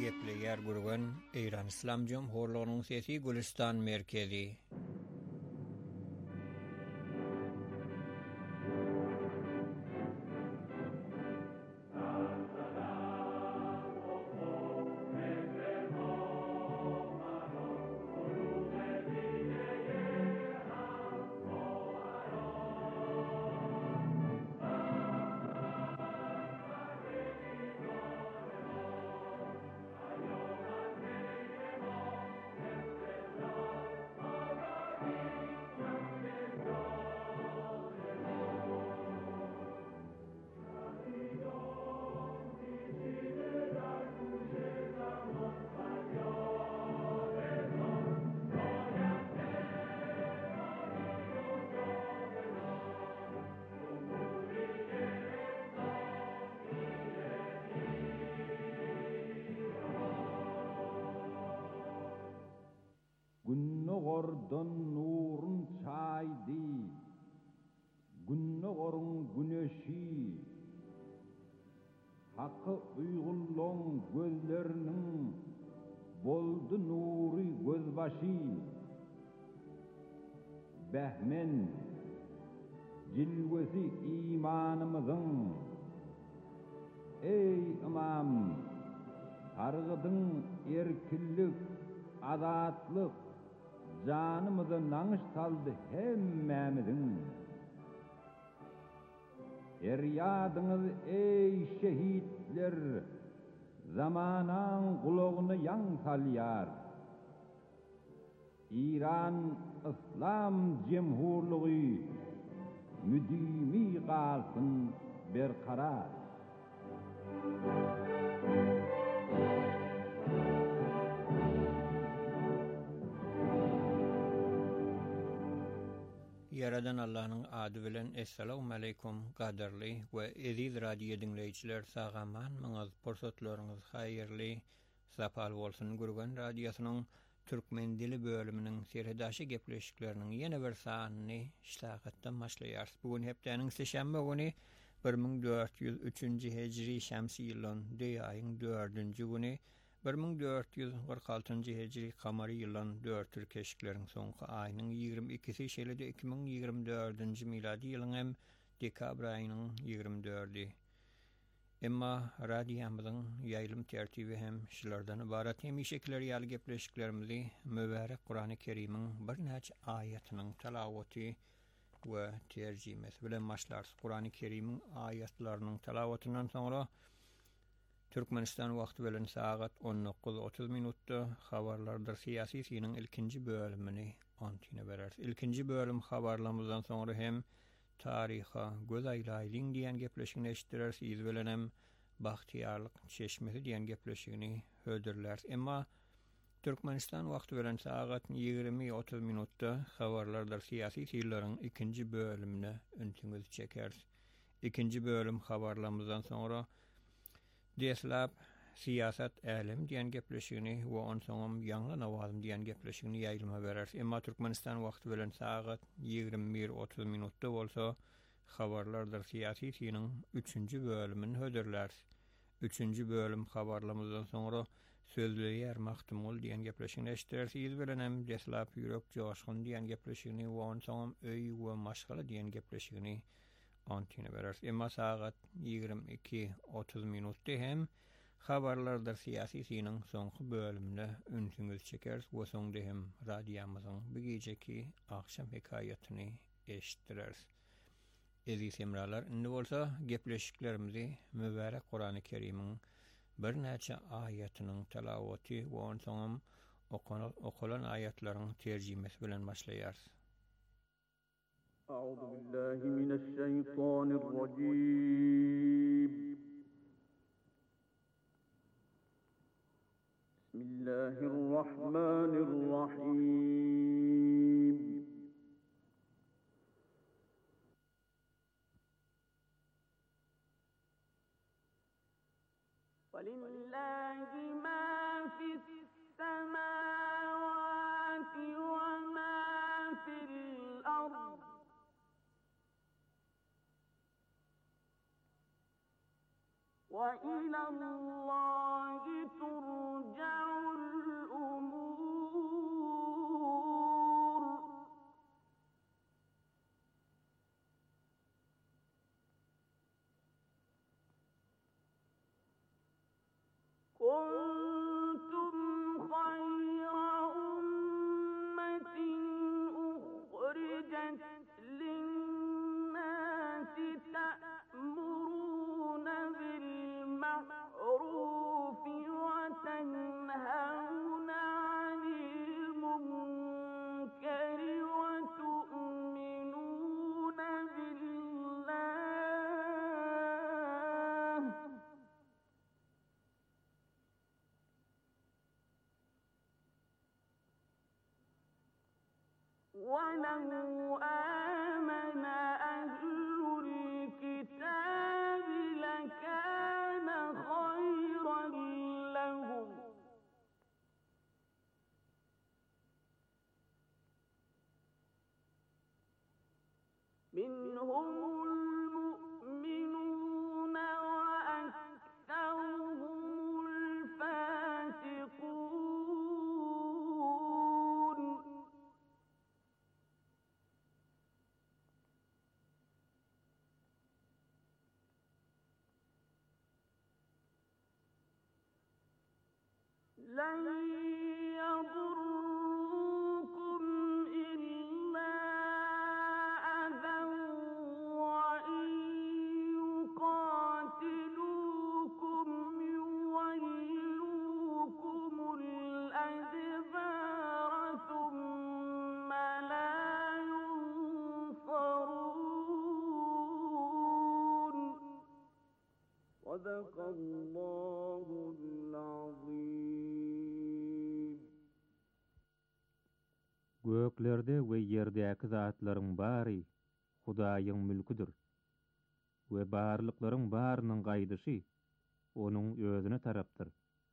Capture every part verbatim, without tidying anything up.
gepleýär gurgan Eýran Islam Jomhurlygynyň sesi Gülistan merkezi. Günnogordan nurun çaydı, günnogorun güneşi, hakkı uygulluğun gözlerinin boldu nuri gözbaşı, behmen, cilvesi imanımızın, ey imam, targıdın erkillik, azatlık, canımızı nanış saldı hemmemizin. Eryadınız ey şehitler, zamanan kulağını yan salyar. İran İslam Cemhurluğu müdimi kalsın berkarar. Yaradan Allah'ın adı bilen Esselamu Aleyküm qadarly we eziz radio dinleyijiler sagaman maňyz pursatlaryňyz haýyrly sapal bolsun. Gurgan radiosynyň türkmen dili bölüminiň serhedaşy gepleşikleriniň ýene bir sanyny işlagatdan başlaýar. Bugun hepdeniň seşembe güni bir ming dört ýüz üçinji hejri şämsi ýylyň deý aýyň dördünji güni bir ming dört ýüz kırk altynji hejri kamary ýylyň dört türkeşikleriň soňky aýynyň ýygrimi ikisi şeýlede iki ming ýygrimi dördünji miladi ýylyň hem dekabr aýynyň ýygrimi dördi. Emma radiýamyzyň ýaýlym tertibi hem şulardan ibarat hem işekleri ýaly gepleşiklerimizi mübarek Kur'an-ı Kerim'iň bir näçe aýatynyň talawaty we terjimesi bilen başlar. Kur'an-ı Kerim'iň aýatlarynyň talawatyndan soňra Türkmenistan wagty bilen saat on dokuz otuz minutda habarlardyr siyasi siniň ilkinji bölümini antine berer. İlkinji bölüm habarlamyzdan soňra hem tariha, göz aýlaýlyň diýen gepleşigini eşitdirer, siz bilen hem bahtiýarlyk çeşmesi diýen gepleşigini höderler. Emma Türkmenistan wagty bilen saat ýygrimi otuz minutda habarlardyr siyasi ýyllaryň ikinji bölümine öntiňizi çeker. İkinji bölüm habarlamyzdan soňra Deslap siyasat älim diýen gepleşigini we on soňam ýangy nawazym diýen gepleşigini ýaýlyma berer. Emma Türkmenistan wagty bilen saat ýygrimi bir otuz minutda bolsa habarlardyr siyasi siniň üçünji bölümini höderler. Üçünji bölüm habarlamyzdan soňra sözleýär mahtumul diýen gepleşigini eşitdirer. Siz bilen hem deslap ýürek joşgyn diýen gepleşigini we on soňam öý we maşgala diýen gepleşigini antine berer. Emma saat ýygrimi iki otuz minutda hem habarlardyr siyasi siniň soňky bölümine öntiňizi çeker we soňda hem radiýamyzyň bu gejeki akşam hekaýatyny eşitdirer. Eziz hemralar, indi bolsa gepleşiklerimizi mübarek Kur'an-ı Kerim'iň bir näçe aýatynyň talawaty we on soňam okulan aýatlaryň terjimesi bilen başlaýar. أعوذ بالله من الشيطان الرجيم بسم الله الرحمن الرحيم ولله ما في السماوات وما في الأرض وإلى الله ترجع لن يضروكم إلا أذى وإن يقاتلوكم يولوكم الأدبار ثم لا ينصرون. صدق الله العظيم. Göklerde we yerdäki zatlaryň bary Hudaýyň mülküdür. We barlyklaryň barynyň gaýdysy onuň özüne tarapdyr.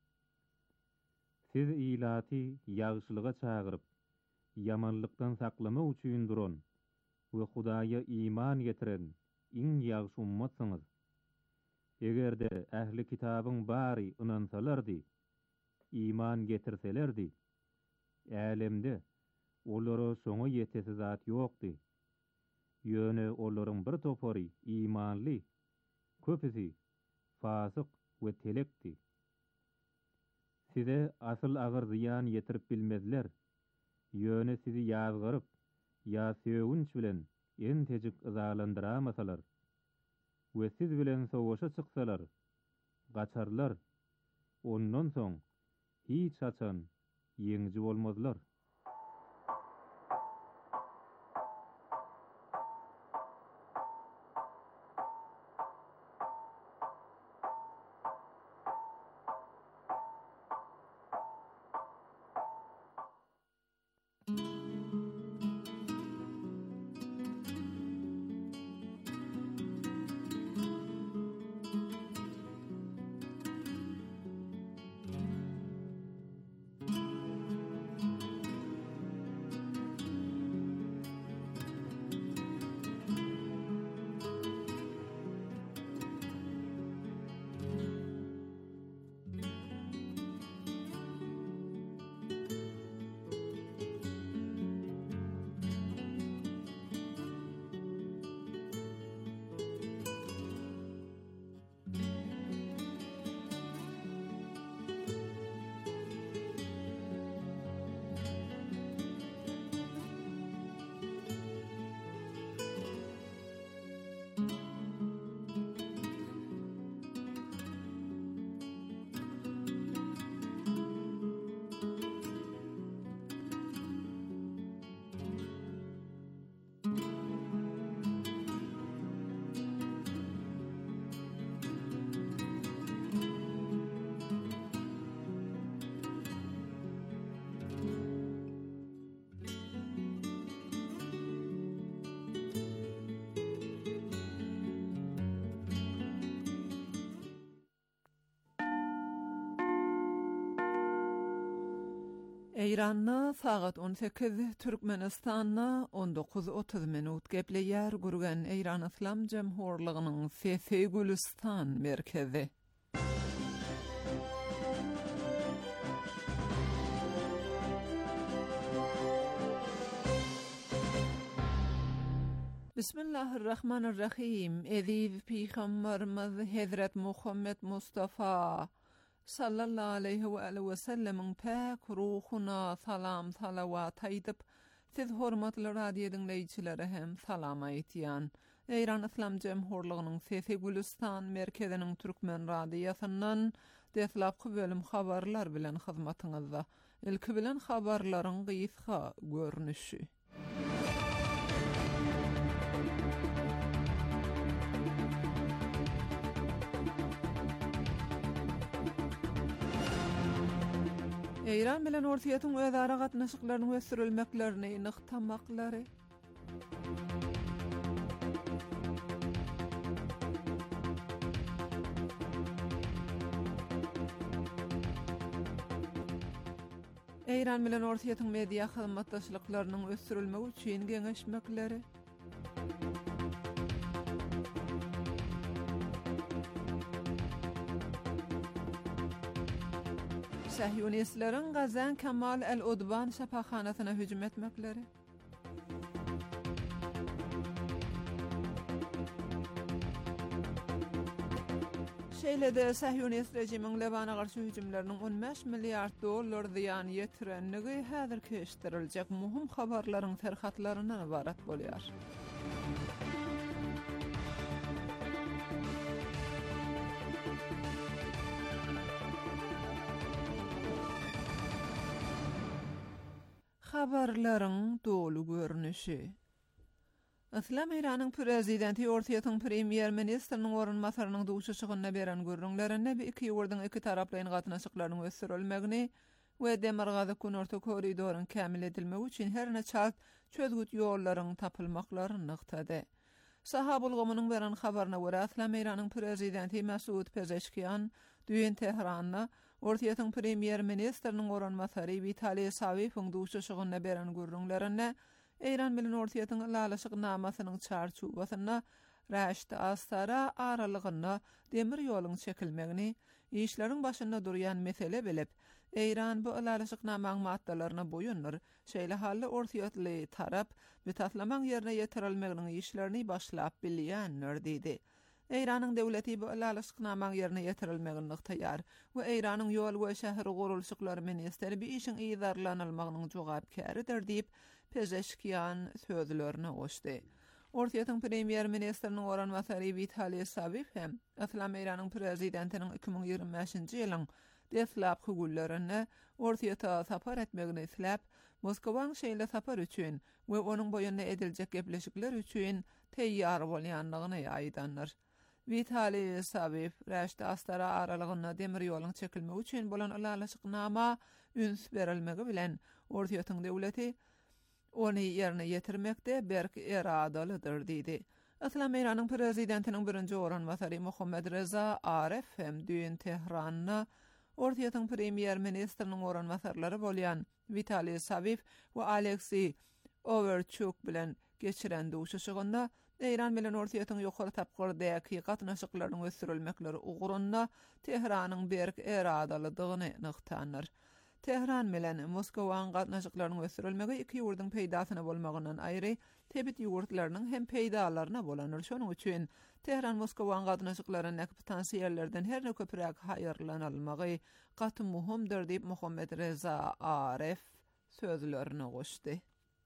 Siz ilaty ýagşylyga çagyryp, ýamanlykdan saklamak üçin duran we Hudaýa iman getiren iň ýagşy ummatsyňyz. Egerde ähli kitabyň bary ynansalardy, iman getirselerdi, älemde olara soňa ýetesi zat ýokdy. Ýöne olaryň bir topary imanly, köpüsi fasyk we telekdi. Size asyl agyr ziýan ýetirip bilmezler. Ýöne sizi ýazgyryp, ýa söwünç bilen en tejik yzalandyramasalar. We siz bilen sowaşa çyksalar, gaçarlar. Ondan soň hiç açan ýeňji bolmazlar. Eýranna sagat on sekiz, Türkmenistanna on dokuz otuz minut gepleýär gurgan Eýran Islam Jemhurlygynyň Sesi Gülistan merkezi. Bismillahirrahmanirrahim. Eziz Peygamberimiz Hazret Muhammed Mustafa sallallahu aleyhi ve aleyhi ve sellemin pak ruhuna salam salavat aýdyp, siz hormatly radio dinleýiçilere hem salam aýtýan. Eýran Islam Jemhurlygynyň Sesi Gülistan merkeziniň Türkmen radiosundan deslapky bölüm habarlar bilen hyzmatyňyzda. Ilki bilen habarlaryň gysga görnüşi. Eýran bilen ortaýatyň özara gatnaşyklaryny ösürilmeklerini nykdamaklary. Eýran bilen ortaýatyň media hyzmatdaşlyklarynyň ösürilmegi üçin geňeşmekleri. Sahyonistlerin Gazan Kemal el-Udban şapahanasyna hüjüm etmekleri. Şeýle-de Sahyonist rejimiň Lebana garşy hüjümleriniň on beş milliard dollar ziýany ýetirenligi häzir keşdiriljek muhim habarlaryň terhatlaryna ibarat bolýar. Habarlaryň dolu görnüşi. Islam Iranyň prezidenti ortaýatyň premier ministriniň orunmasarynyň duşuşygyna beren görüňlerinde bir iki ýurdyň iki taraplaryň gatnaşyklarynyň ösürilmegini we Demirgazy Kunorta koridoryň kämil edilmegi üçin her neçe çözgüt ýollaryň tapylmaklaryny nykdady. Sahabul Gomynyň beren habaryna görä Islam Iranyň prezidenti Mesud Pezeşkiyan düýün Tehranyna ortaýatyň premier ministriniň orunmasary Vitaliy Savipowyň duşuşygyna beren görüňlerinde Eýran bilen ortaýatyň lalaşyk namasynyň çarçubasyna Raşd Astara aralygyna demir ýoluň çekilmegini, işleriň başynda durýan mesele bilip, Eýran bu lalaşyk namaň maddalaryna boýunur, şeýle halda ortaýatly tarap mütaslamaň ýerine ýetirilmeginiň işlerini başlap bilýänler diýdi. Eýranyň döwleti bu lalaşyk namaň ýerine ýetirilmegini nyktaýar we Eýranyň ýol we şäher gurulşyklary ministeri bir işiň iýdarlanylmagynyň jogapkäridir diýip Pezeşkiyan sözlerini goşdy. Ortaýatyň premier ministriniň orunmasary Vitaliy Savipow hem Islam Iranyň prezidentiniň iki bin ýigirme beşinji ýylyň deslap hugullaryny ortaýata sapar etmegini isläp, Moskowaň şeýle sapar üçin we onuň boýundan ediljek gepleşikler üçin teýýar bolýanlygyny aýdanlar. Vitaliy Savipow Raşd Astara aralygyna demir ýoluň çekilmegi üçin bolan lalaşyknama üns berilmegi bilen ortaýatyň döwleti onu ýerine ýetirmekde berk eradalydyr diýdi. Islam Iranyň prezidentiniň birinji orunmasary Muhammed Reza Aref hem düýün Tehranyna ortaýatyň premier ministriniň orunmasarlary bolýan Vitaliy Savipow we Alexey Overchuk bilen geçiren duşuşygynda Eýran bilen ortaýatyň ýokary tapgyrdaky gatnaşyklarynyň ösürilmekleri ugurunda Tehranyň berk eradalydygyny nykdanlar. Tehran bilen Moskowaň gatnaşyklarynyň ösürilmegi iki ýurdyň peýdasyna bolmagyndan aýry, tebit ýurtlarynyň hem peýdalaryna bolanır. Şonuň üçin Tehran Moskowaň gatnaşyklarynyň potensiýallerden herne köpüräk haýyrlanylmagy gaty muhimdir diýip Muhammed Reza Aref sözlerini goşdy.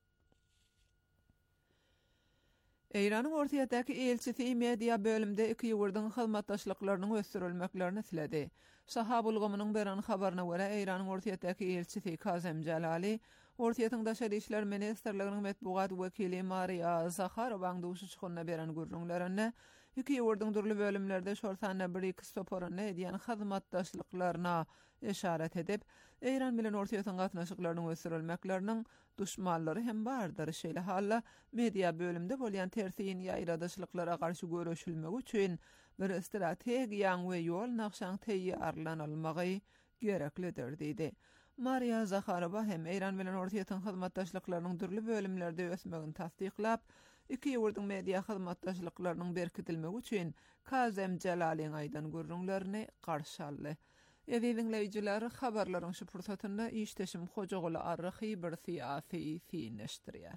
Eýranyň ortaýatdaky elçisi media bölümde iki ýurdyň hyzmatdaşlyklarynyň ösürilmeklerini siledi. Sahabul Gomynyň beren habaryna görä Eýranyň ortaýatdaky elçisi Kazem Jalali, ortaýatyň daşary işler ministrliginiň medbugat wekili Maria Zakharowaň duşuşygyna beren görüňlerinde iki ýurdyň durly bölümlerde şortanda bir iki stoporuna edýän hyzmatdaşlyklaryna işaret edip, Eýran bilen ortaýatyň gatnaşyklarynyň ösürilmekleriniň düşmanlary hem bardyr. Şeýle halla media bölümde bolýan tersiň ýaýradaşlyklara garşy görüşilmegi üçin bir strategiýaň we ýol nakşaň teýýarlanylmagy gereklidir diýdi. Maria Zakharova hem Eýran bilen ortaýatyň hyzmatdaşlyklarynyň durly bölümlerde ösmegini tasdiklap, iki ýurdyň media hyzmatdaşlyklarynyň berkitilmegi üçin Kazem Jalaliň aýdan görüňlerini garşy aldy. Evi dinleyijiler habarlaryň şu pursatynda işteşim hojagoly arryhy bir siýasy fiýneşdirýär.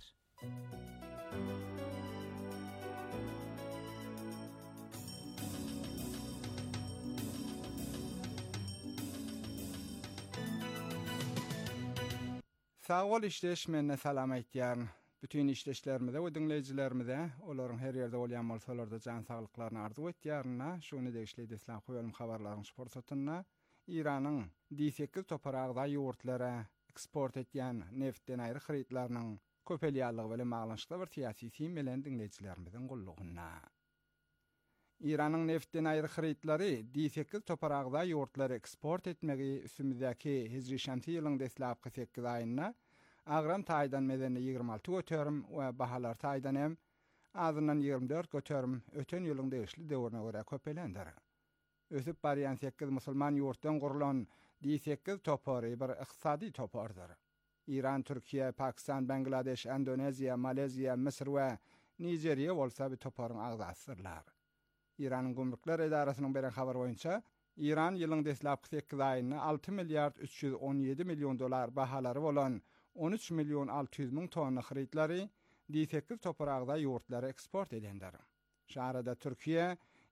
Sağol işleşmenne salam aýtýar. Bütün işleşlerimize we dinleyijilerimize olaryň her ýerde bolýan bolsalarda jan saglyklaryny arzu etýärna, şuny degişli deslan goýalym habarlaryň şu pursatynda İranyň D sekiz toparagda ýurtlara eksport etýän neftden aýry hyritlarynyň köpelýärligi bilen maglanyşykly bir siýasy sim bilen dinleyijilerimizin gullugyna. İranyň neftden aýry hyritlary D sekiz toparagda ýurtlara eksport etmegi üstümizdäki hijri şamsy ýylyň deslapky sekiz aýyna agram taýdan medeni ýygrima alty götürüm we bahalar taýdan hem azyndan ýygrima dört götürüm öten ýylyň degişli döwrüne görä köpelendir. Ösüp barýan sekiz musulman ýurtdan gurulan D sekiz topary bir ykdysady topardyr. İran, Türkiýe, Pakistan, Bangladeş, Indoneziýa, Maleziýa, Misir we Nigeriýa bolsa bir toparyň agzasydyrlar. İranyň gümrükler edarasynyň beren habar boýunça İran ýylyň deslapky sekiz aýyna alty milliard üç ýüz on ýedi million dolar bahalary bolan on üç million alty ýüz ming tonna hyritlary D sekiz toparagda ýurtlara eksport edendir. Şahrada Türkiýe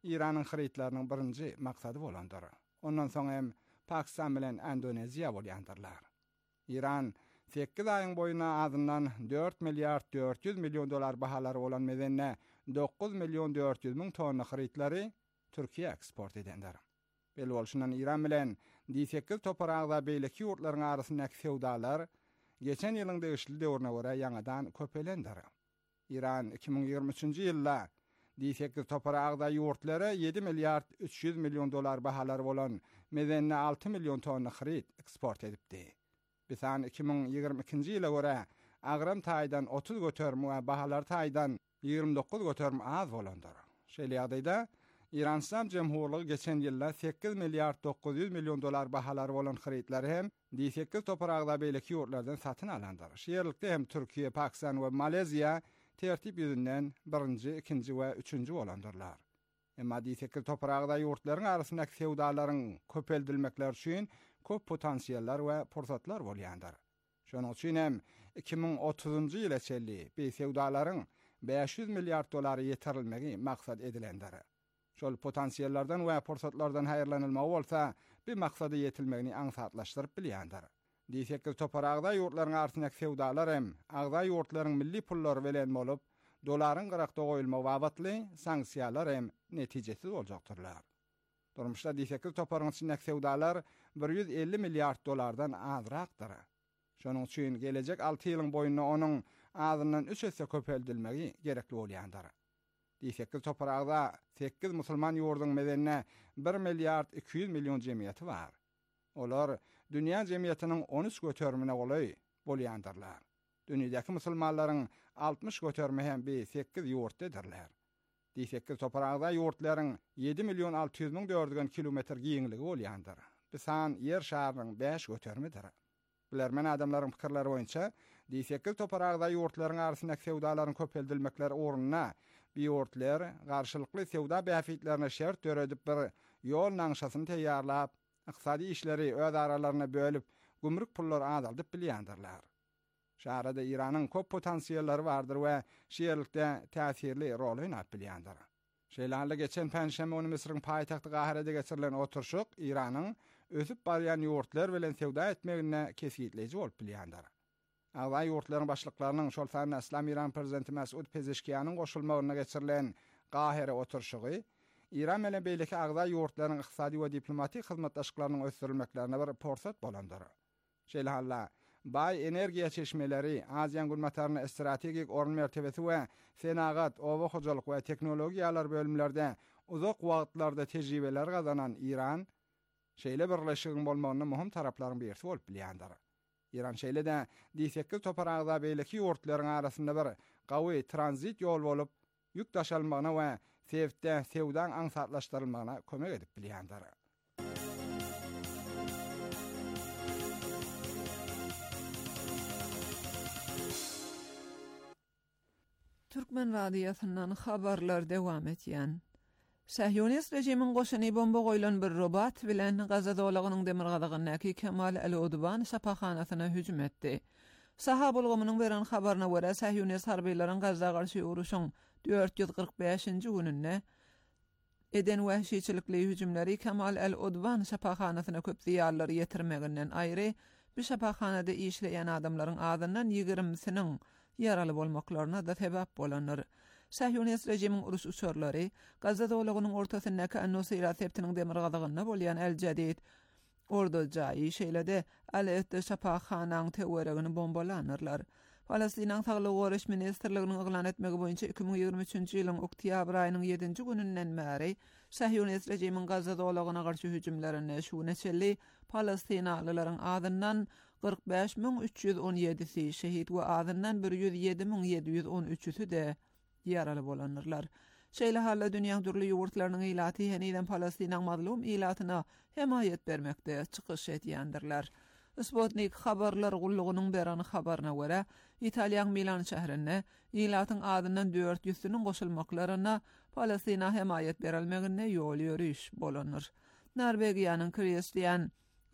İran'ın xeritlerinin birinci maksady bolandyr. Ondan soň hem Pakistan bilen Indoneziya bolýandyrlar. İran sekiz aýyň boýuna azyndan dört milliard dört yüz milyon dolar bahalary bolan mezenne dokuz milyon dört yüz ming tonna xeritleri Türkiýe eksport edendir. Bel bolşundan İran bilen sekiz topragda beýleki ýurtlaryň arasyndaky sewdalar geçen ýylyň degişli döwrüne görä ýangadan köpelendir. İran iki ming ýygrimi üçinji ýylda sekiz topragda ýurtlary yedi milliard üç yüz milyon dolar bahalary bolan mezenne altı milyon tonna xerit eksport edipdi. Bisan iki ming ýygrimi ikinji ýyla görä agram taýdan otuz göterme we bahalar taýdan ýygrimi dokuz göterme az bolandyr. Şeýle ýagdaýda İran Islam Cemhurlygy geçen ýylda sekiz milliard dokuz yüz milyon dolar bahalary bolan xeritleri hem sekiz topragda beýleki ýurtlardan satyn alandyr. Şeýerlikde hem Türkiýe, Pakistan we Maleziýa tertip ýüzünden birinji, ikinji we üçünji bolandyrlar. Emma sekiz topragda ýurtlaryň arasyndaky sewdalaryň köpeldilmekler üçin köp potensiallar we pursatlar bolýandyr. Şonuň üçin hem iki ming otuzunji ýyla çelli bu sewdalaryň beş yüz milliard dolary ýetirilmegi maksat edilendir. Şol potensiallardan we pursatlardan haýyrlanylmagy bolsa, bu maksady ýetilmegini aňsatlaşdyryp bilýändir. sekiz topragda ýurtlaryň arasyndaky sewdalar hem agda ýurtlaryň milli pullary bilen bolup, dolaryň gyrakda goýulmagy wagtly sanksiýalar hem netijesiz boljakdyrlar. Durmuşda sekiz topragın içindäki sewdalar bir yüz elli milliard dolardan azrakdyr. Şonuň üçin gelecek altı ýylyň boýundan onuň azyndan üç hesse köpeldilmegi gerekli bolýandyr. sekiz topragda sekiz musulman ýurduň mezenne bir milliard iki yüz milyon jemgyýeti bar. Olar dünýä jemgyýetiniň on üç götermine golay bolýandyrlar. Dünýädäki musulmanlaryň altmış göterme hem bir sekiz ýurtdadirler. sekiz topragda ýurtlaryň yedi milyon altı yüz ming dörtgen kilometr giňligi bolýandyr. Bisan ýer şarynyň beş götermedir. Bilermen adamlaryň pikirleri boýunça sekiz topragda ýurtlaryň arasyndaky sewdalaryň köpeldilmekleri ornuna bu ýurtlar garşylykly sewda bäfitlerine şert töredip bir ýol naňşasyny teýýarlap, iqtisadi işleri öz aralaryna bölüp, gümrük pullary azaldyp bilýändirler. Şahrada İran'ın köp potansiyelleri bardyr we şeýerlikde täsirli rol oýnap bilýändir. Şeýle geçen Penşeme ony Misryň paýtagty Gahirede geçirilen oturşuk İran'ın ösüp barýan ýurtlar bilen sewda etmegine kesgitleýiji bolup bilýändir. Agda ýurtlaryň başlyklarynyň şol sany Islam İran prezidenti Mesud Pezeshkiýanyň goşulmagyna geçirilen Gahire oturşugy İran bilen beýleki agda ýurtlaryň ykdysady we diplomatik hyzmatdaşlyklarynyň ösdürilmeklerine bir porsat bolandyr. Şeýle halla bay energiýa çeşmeleri, Aziýan gulmataryny strategik orun mertebesi we senagat, owa hojalyk we teknologiýalar bölümlerde uzak wagtlarda tejribeler gazanan İran, şeýle birleşigiň bolmagyny muhim taraplaryň birisi bolup bilýändir. İran şeýle-de sekiz topragda beýleki ýurtlaryň arasynda bir gawy tranzit ýol bolup, ýük daşalmagyna we sewtde sewdan aňsatlaşdyrylmagyna kömek edip bilýändir. Türkmen radiosundan habarlar dewam etýän. Sahyonist rejimiň goşuny bomba goýulan bir robot bilen Gaza dowlagynyň demirgadygynyňky Kemal el-Udwan şapahanasyna hüjüm etdi. Saha bolgamynyň beren habaryna görä Sahyonist harbylaryň Gaza garşy uruşyň dört yüz kırk beşinji gününde eden wahşiçilikli hüjümleri Kemal el-Udwan şapahanasyna köp ziýarlary ýetirmeginden aýry, bu şapahanada işleýän adamlaryň adyndan ýigrimisiň yaraly bolmaklaryna da sebäp bolanlar. Sahyonist rejimiň uruş uçurlary Gaza dowlagynyň ortasyndaky An-Nusayrat septiniň demirgadygyna bolýan El-Jadid ordu jaýy şeýlede Al-Etde şapahanaň teweregini bombalanyrlar. Palestinaň Saglyk Goraş Ministrliginiň eglan etmegi boýunça iki ming ýygrimi üçinji ýylyň oktyabr aýynyň ýedinji gününden bäri Sahyonist rejimiň Gaza dowlagyna garşy hüjümlerine şu neçeli Palestinalylaryň adyndan kırk beş bin üç yüz on ýedisi şehit we adyndan bir yüz ýedi bin ýedi yüz on üçüsi de ýaraly bolanyrlar. Şeýle halla dünýäň durly ýurtlarynyň ilaty heniden Palestinaň mazlum ilatyna hemaýet bermekde çykyş etýändirler. Sputnik habarlar gullugynyň beran habaryna görä, Italiýanyň Milan şäherinde ilatyň adyndan dört yüzsiniň goşulmaklaryna Palestina hemaýet berilmegine ýol ýörüş bolanır. Norwegiýanyň Kristian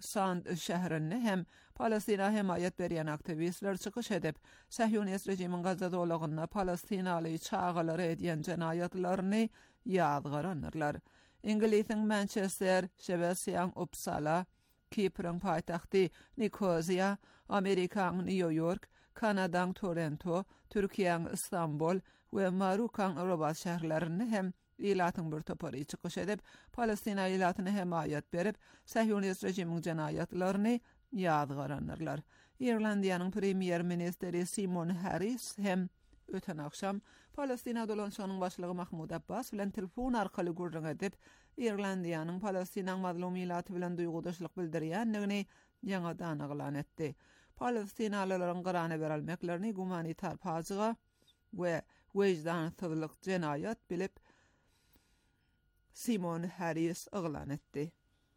Sand şäherinde hem Palestina hemayet berýän aktivistler çykyş edip, Sahyonist rejimiň Gazza dolagyna Palestinaly çağalar edýän jenayatlaryny ýadgaranylar. İngilisiň Manchester, Şewesiýan Uppsala, Kiprň paýtagty Nikozia, Amerikaň New York, Kanadaň Toronto, Türkiýäň Istanbul we Marokaň Rabat şäherlerini hem ilatyň bir topary çykyş edip, Palestina ilatyny hemayet berip, Sahyonist rejimiň jenayatlaryny ýadgaranylar. Irlandiýanyň premier ministeri Simon Harris hem öten akşam Palestina dolanşanyň başlygy Mahmud Abbas bilen telefon arkaly gurrun edip, Irlandiýanyň Palestinaň mazlum ilaty bilen duýgudaşlyk bildirýändigini ýa-dan aglan etdi. Palestinalylaryň garany berelmeklerini gumanitar pazyga we wejdansyzlyk jenayat bilip Simon Harris aglan etdi.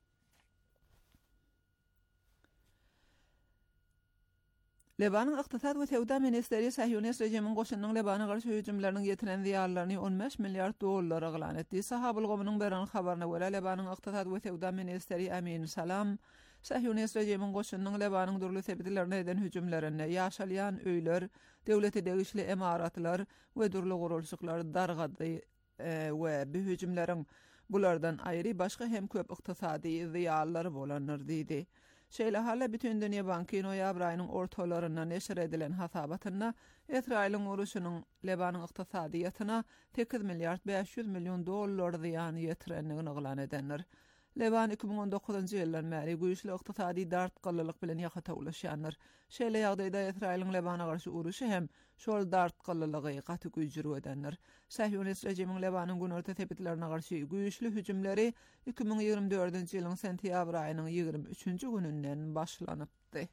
Lebanyň ykdysat we sowda ministeri Sahyonist rejimiň goşunyň Lebana garşy hüjümleriniň ýetiren ziýarlaryny on beş milliard dollar aglan etdi. Sahabul gomynyň beren habaryna görä Lebanyň ykdysat we sowda ministeri Amin Salam Sahyonist rejimiň goşunyň Lebanyň durly sebitlerine eden hüjümlerine ýaşalýan öýler, döwleti degişli emaratlar we durly gurulşyklar dargady we bu hüjümleriň bulardan aýry başga hem köp ykdysady ziýarlary bolanlar diýdi. Şeýle hala bütün dünýä banky noýabr aýynyň ortalarynda neşir edilen hasabatyna Israýlyň uruşunyň Lebanyň ykdysadyýatyna sekiz milliard beş yüz milyon dollar ziýan ýetirendigini aglan edenler. Leban iki bin on dokuzuncu ýyldan bäri güýçli ykdysady dartgalylyk bilen ýahatawlaşýanlar. Şeýle ýagdaýda Israýlyň Lebana garşy uruşy hem şol dartgalylygy gaty güýjür edenler. Sahyonist rejimiň Lebanyň günorta sepetlerine garşy güýçli hüjümleri iki bin ýygrimi dördünçi ýylyň sentýabr aýynyň ýygrimi üçünçi gününden başlanypdy.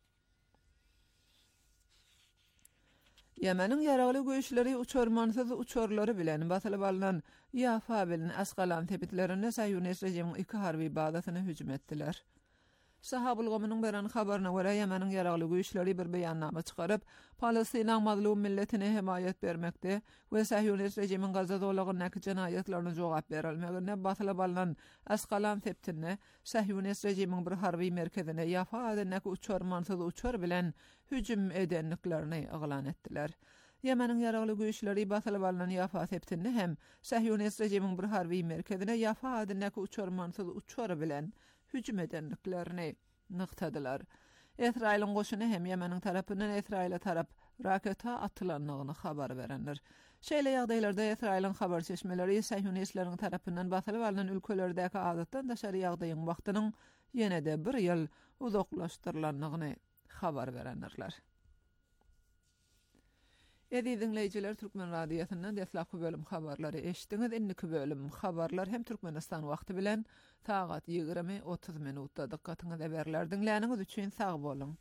Yemenin yaragly güýçleri uçurmansyz uçurlary bilen basylyp alynan Yafa bilen Asqalan tepitlerine Sahyonist rejimiň iki harby bazasyna hüjüm etdiler. Sahabul gomynyň beren habaryna görä Yemenin yaragly güýçleri bir beýannama çykaryp, Palestinaň mazlum milletine hemayet bermekde we Sahyonist rejimiň Gazza dolagynyň jenayatlaryna jogap berilmegine basylyp alynan Asqalan tepitine Sahyonist rejimiň bir harby merkezine Yafa adanyk uçurmansyz uçur bilen hüjüm edenliklerini aglan etdiler. Yemenin yaragly güýçleri basylyp alynan Yafa tepitine hem Sahyonist rejimiň bir harby merkezine Yafa adanyk uçurmansyz uçur bilen hüjüm edenliklerini nyktadylar. Israýlyň goşuny hem Yemeniň tarapyndan Israýla tarap raketa atylanlygyny habar berenler. Şeýle ýagdaýlarda Israýlyň habar çeşmeleri Sahyonistlaryň tarapyndan basylyp alynan ülkelerdäki adatdan daşary ýagdaýyň wagtynyň ýene-de bir ýyl uzaklaşdyrylanlygyny habar berenler. Edi dinleyijiler, Türkmen radiosynyň deslapky bölüm habarlary eşitdiňiz. Indiki bölüm habarlar hem Türkmenistan wagty bilen saat ýygrimi otuz minutda dikkatyňyzy berler. Dinläniňiz üçin sag bolun.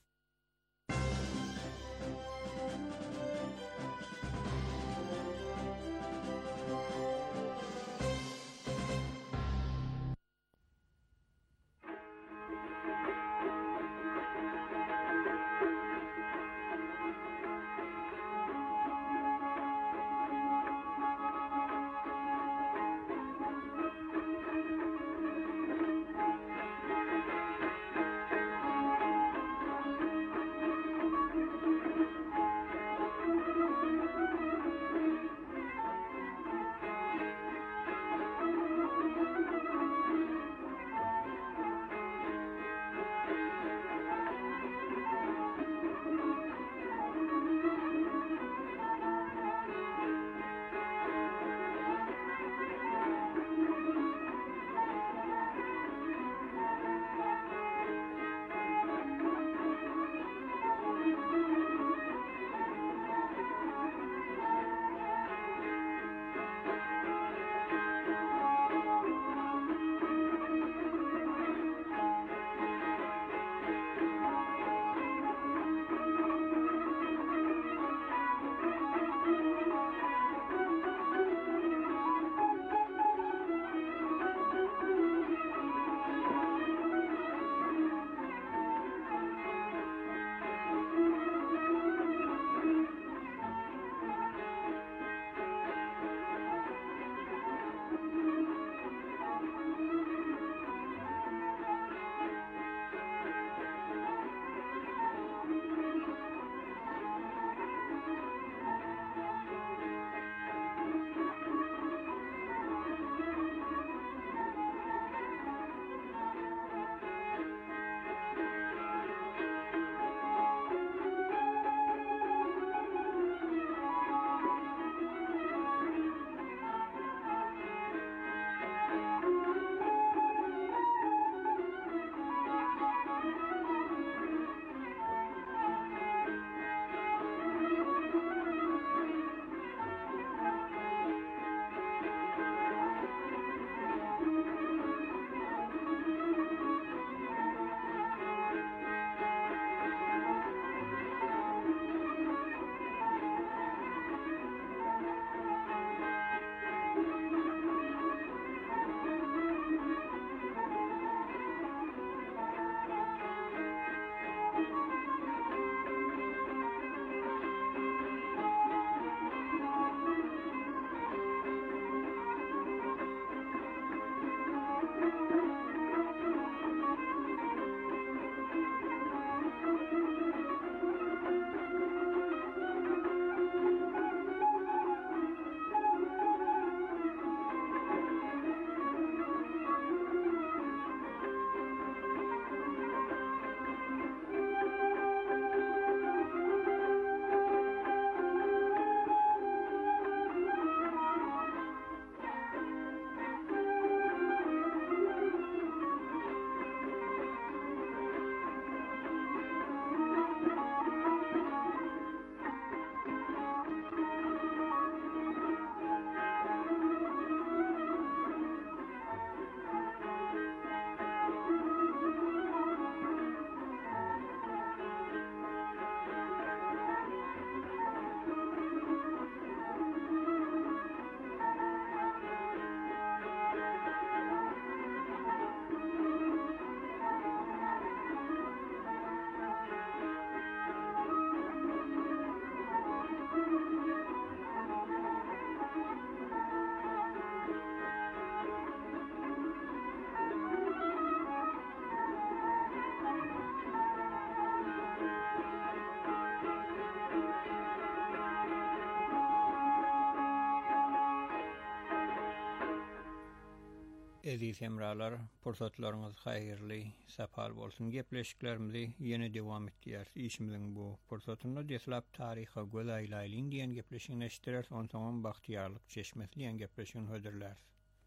Aziz hemralar, pursatlaryňyz haýyrly, sapal bolsun. Gepleşiklerimizi ýene dowam etdirýär. Işimiziň bu pursatynda deslap taryha gözaýlaýlyň diýen gepleşigini eşitdirär, onsoň bagtyarlyk çeşmesi diýen gepleşigini höderler.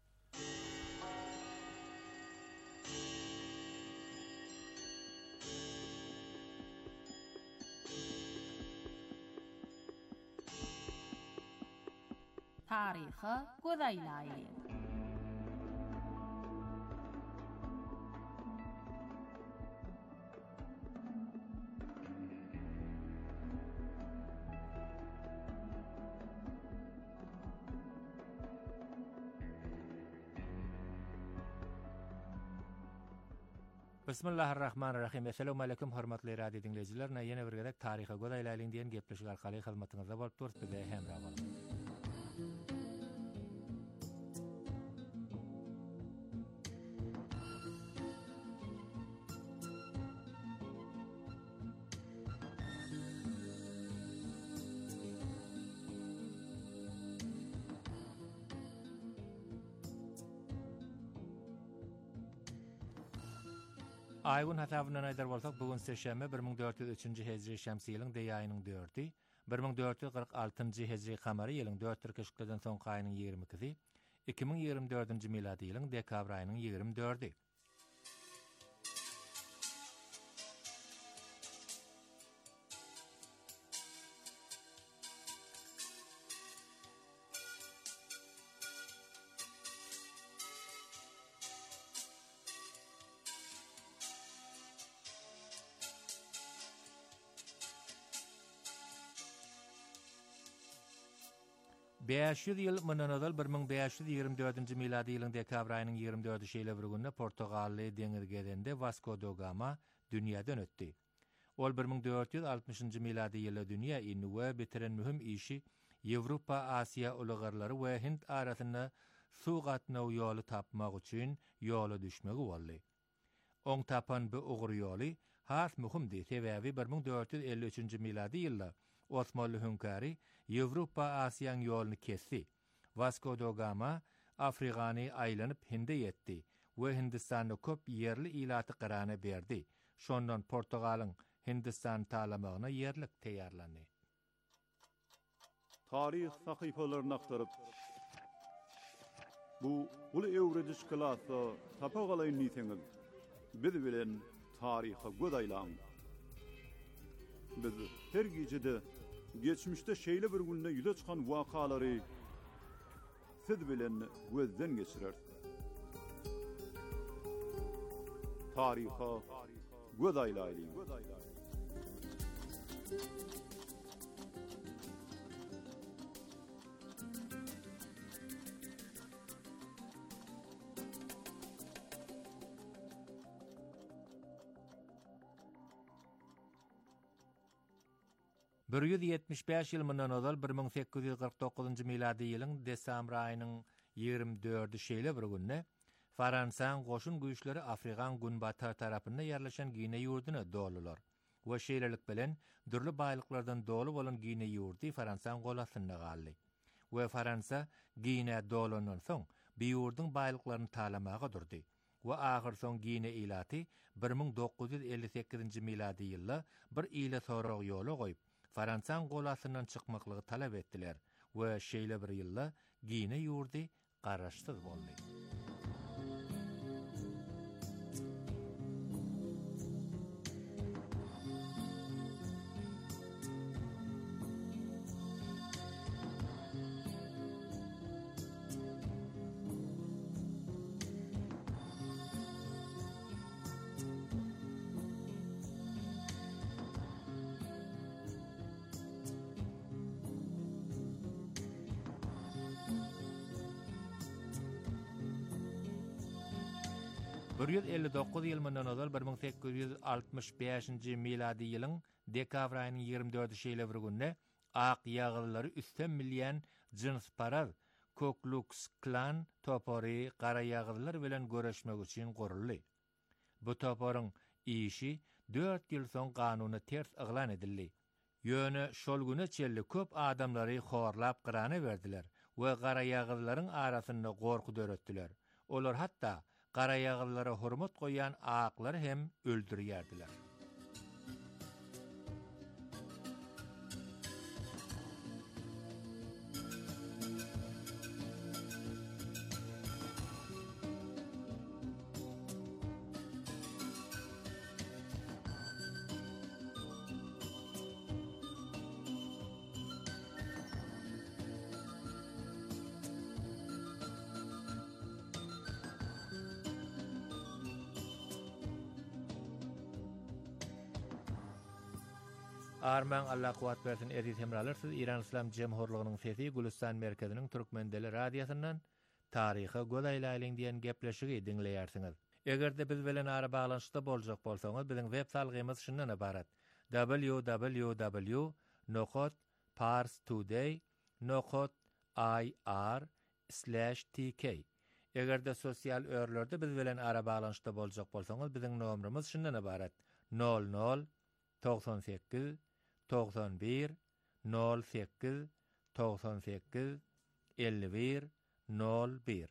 Taryha gözaýlaýlyň. Bismillahirrahmanirrahim. Assalamu alaykum hormatly radio dinleyijiler. Ýene bir gezek taryha gözaýlaýlyň diýen gepleşik arkaly hyzmatyňyzda bolup durýar. Bize hemra bolun. Aýgyn hasabyna näder bolsak, bugun seşembe bir ming dört ýüz üçinji hejri şämsi ýylyň deý aýynyň dördi, bir ming dört ýüz kırk altynjy hejri kamary ýylyň dört türkeşikden soň aýynyň ýygrimi ikisi, iki ming ýygrimi dördünji miladi ýylyň dekabr aýynyň ýygrimi dördi. beş yüz ýyl mundan öňel bir ming beş yüz ýygrimi dördünji miladi ýylyň dekabr aýynyň ýygrimi dördi şeýle bir günde Portugally deňiz gezende Vasco da Gama dünýäden ötdi. Ol bir ming dört ýüz altymyşynjy miladi ýyly dünýä ýyny bitiren mühim işi Ýewropa, Asiýa ulugarlary we Hind arasynda suw gatnaw ýoly tapmak üçin ýola düşmegi boldy. Oň tapan bu ugry ýoly has muhimdi. Sebäbi bir ming dört ýüz elli üçinji miladi ýylda Osmanly hünkary Ýewropa Asiýanyň ýolunu kesdi. Vasco da Gama Afrikany aýlanyp Hinde ýetdi we Hindistanda köp ýerli ilaty qyrana berdi. Şondan Portugalyň Hindistan talamagyna ýerlik teýarlandy. Tarih sahypalaryny aktaryp bu uly ewrediş klasy tapagaly niýetiňiz biz bilen taryha gözaýlaň. Biz her gecede geçmişte şeýle bir günde ýüze çykan wakalary siz bilen gözden geçirer. Taryha gözaýlaýlyň. bir yüz ýetmiş beş ýyl mundan öňel bir ming sekiz ýüz kırk dokuzynjy miladi ýylyň desembr aýynyň ýygrimi dördi şeýle bir günde Fransaň goşun güýçleri Afrikan günbatary tarapynda ýerleşen Gine ýurduny dolular. We şeýlelik bilen dürli baýlyklardan dolu bolan Gine ýurdy Fransaň golasynda galdy. We Fransa Gine dolundan soň bu ýurdyň baýlyklaryny talamaga durdy. We ahir soň Gine ilaty bir ming dokuz ýüz elli sekizinji miladi ýylda bir ýyla sorag ýola goýup Fransaň golasyndan çykmaklygy talap etdiler we şeýle bir ýylda Gine ýurdy garaşsyz boldy. bir yüz elli dokuz ýyl mundan öňel bir ming sekiz ýüz altymyş beşinji miladi ýylyň dekabr aýynyň ýygrimi dördi şeýle bir günde ak ýagylary üstten milyon jins paraz Ku Klux Klan topary gara ýagyllar bilen göreşmek üçin guruldy. Bu toparyň işi dört ýyl soň kanuny ters yglan edildi. Ýöne şol güne çelli köp adamlary horlap gyrana berdiler we gara ýagyllaryň arasynda gorku döretdiler. Olar hatta garayagıllara hormat goýan aaqlary hem öldürýärdiler. Arman Allah kuwat bersin eri temralar siz İran İslam Jemhurlugynyň sesi Gülistan merkeziniň Türkmendeli radiýasyndan taryhy godaýlaýlyň diýen gepleşigi dinleýärsiňiz. Egerde biz bilen ara baglanşykda boljak bolsaňyz biziň web salgymyz şundan ibarat: w w w nokta parstoday nokta i r slash t k. Egerde sosial örlerde biz bilen ara baglanşykda boljak bolsaňyz biziň nomerimiz şundan ibarat: nol nol doksan sekiz doksan bir nol sekiz doksan sekiz elli bir nol bir.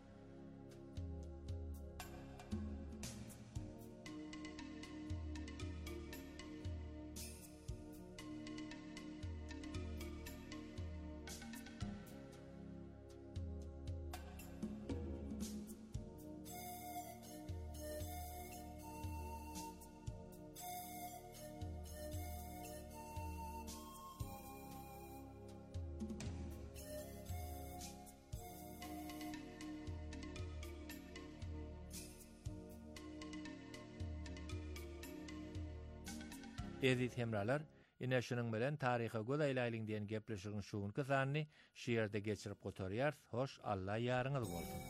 Ezit hemralar, ine şunun bilen taryha godaýlaýlyň diýen gepleşigiň şuňky zanny şiýerde geçirip gotarýar. Hoş, Allah ýarıňyz bolsun.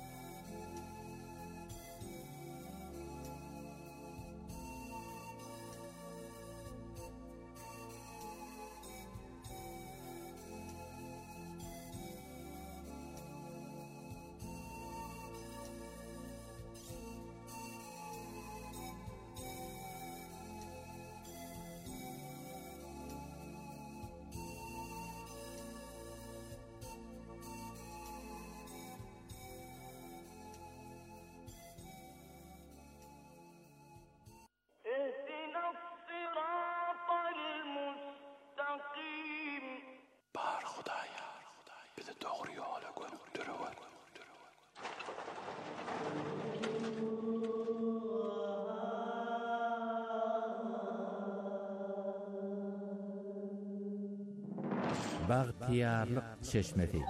Bagtiyarlyk çeşmesi.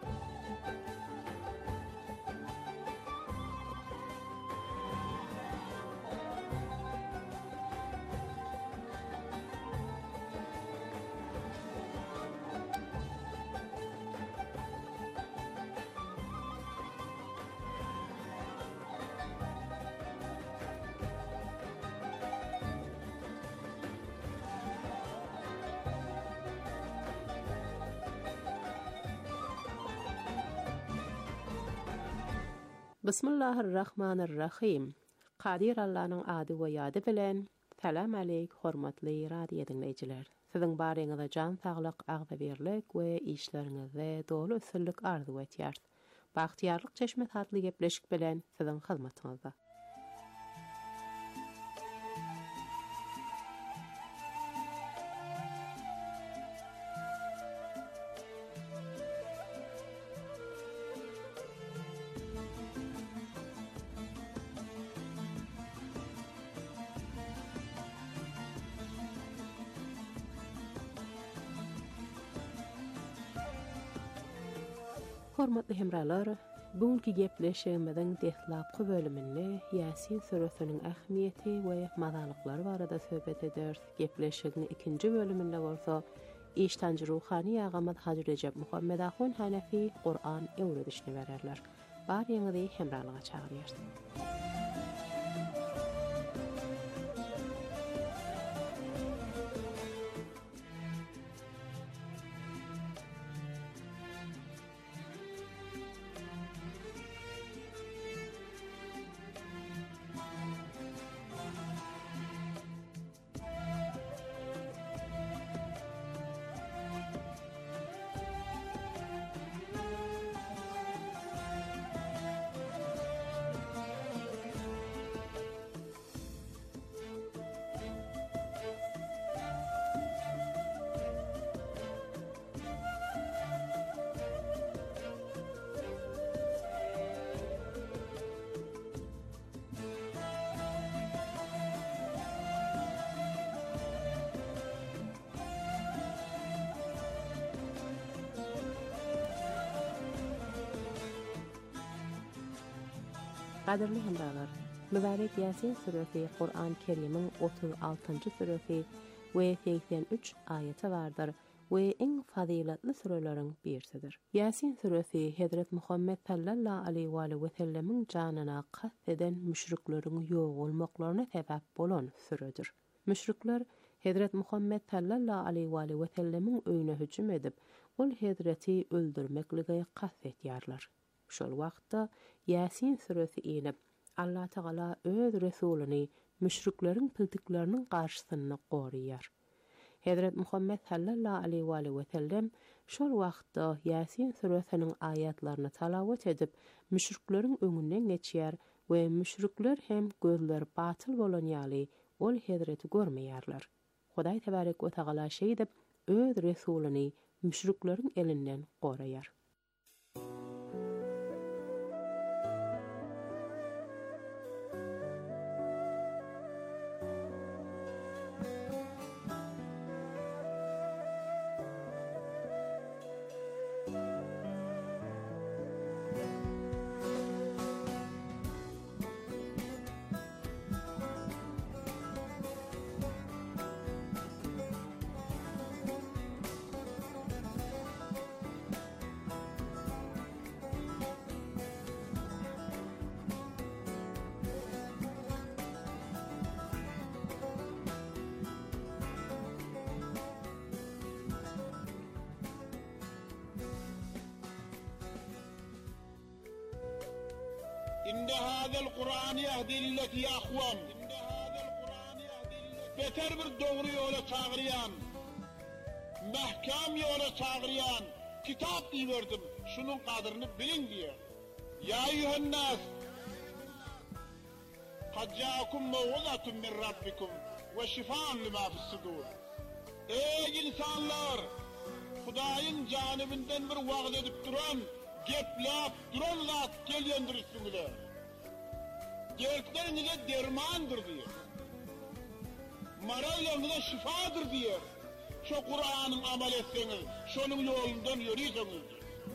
Bismillahirrahmanirrahim. Qadir Allah'ın ady we ýady bilen. Salam aleyk, hormatly radio dinleýijiler. Siziň baryňyza jan saglyk, agzybirlik we işleriňizde dolu ösürlük arzu etýär. Bagtiyarlyk çeşmet adly gepleşik bilen siziň hyzmatyňyzda. Hormatly hemralar, bugünkü gepleşigimiziň dehlapky bölüminde Ýasin suresiniň ähmiýeti we mazalyklary barada söhbet eder. Gepleşigiň ikinji bölüminde bolsa iştanjy ruhani ýagamyz Hacı Recep Muhammed Ahun Hanefi Qur'an öwredişini bererler. Baryňyzy hemralyga çagyrýar. Qadirli hemdalar, mübarek Yasin suresi Kur'an-ı Kerim'in otuz altıncı suresi ve seksen üç ayeti vardır ve en faziletli surelerin birisidir. Yasin suresi Hazret Muhammed sallallahu aleyhi ve sellemin canına kast eden müşriklerin yok olmaklarına sebep bolan suredir. Müşrikler Hazret Muhammed sallallahu aleyhi ve sellemin öýüne hücum edip, ol Hazreti öldürmeklige kast etýärler. Şol wagtda Yasin suresi inip, Allah Taala öz Resulüni müşriklerin piltiklerinin karşısına goruýar. Hazret Muhammed sallallahu aleyhi ve sellem şol wagtda Yasin suresinin ayatlaryny talawat edip, müşriklerin öňünden geçýär we müşrikler hem gözleri batyl bolan ýaly ol Hazreti görmeýärler. Hudaý tebarek we taala şeýdip, öz Resulüni müşriklerin elinden goraýar. إن هذا القرآن يهدي للتي هي أقوم. Beter bir doğru yola çağıryan, mahkam yola çağıryan kitap diýerdim. Şunun kadrını bilin diye. Ya eyyühennas, kad ja'akum maw'izatun min rabbikum ve şifaan lima fis-sudur. Ey insanlar, Hudaýyň janybynden bir wagt edip duran, geplap duran zat gelýändir üstüňize. Gerçeklerinize dermandır diye. Maralarınıza şifadır diye. Şu Kur'an'ın amal etseniz, şonun yolundan yürüyseniz.